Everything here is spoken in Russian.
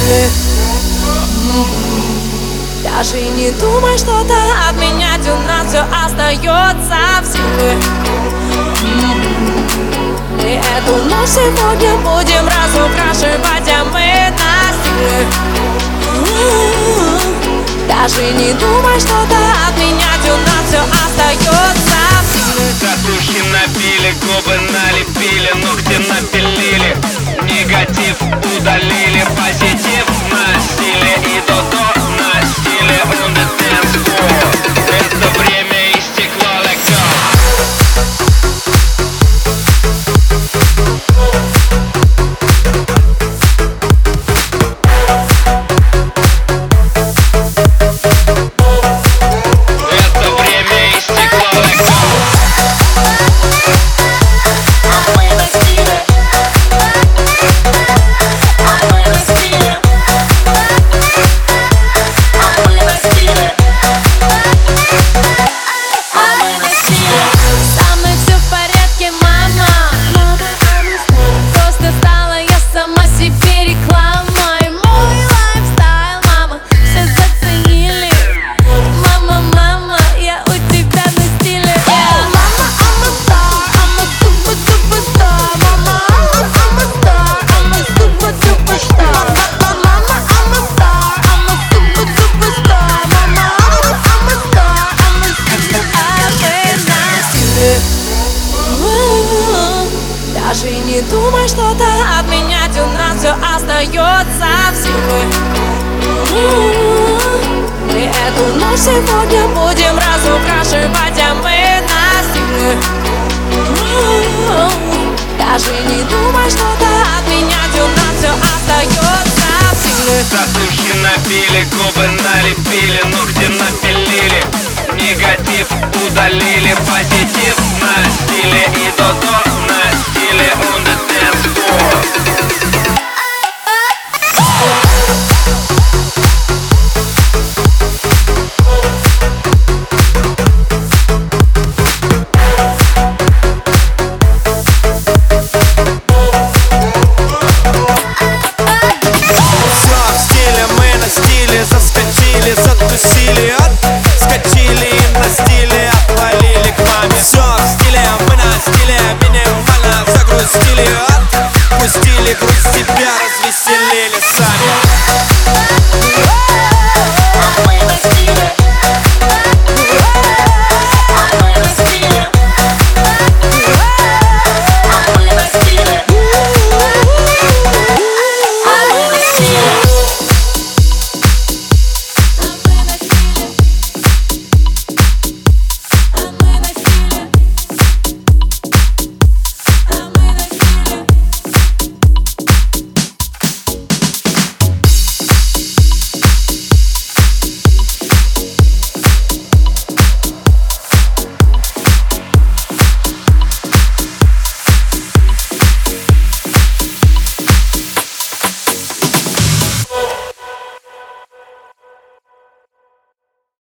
стиле. Даже не думай что-то отменять, у нас все остается в силе. И эту ночь сегодня будем разукрашивать, а мы на стиле. Даже не думай что-то отменять, у нас все остается в силе. Татухи набили, губы налепили, ногти напилили, негатив удалили, позитив на стиле и до-до на стиле on the dance floor. Это время истекло, let go. Даже не думай что-то отменять, у нас все остается в силе. И эту ночь сегодня будем разукрашивать, а мы на стиле. Даже не думай что-то отменять, у нас все остается в силе. Татухи набили, губы налепили, ногти напилили, негатив удалили, позитив на стиле и до-до на стиле on the dance floor. Заскочили, затусили, отскочили и на стиле отвалили к маме. Все в стиле, мы на стиле, минимально загрузили, отпустили грусть себе.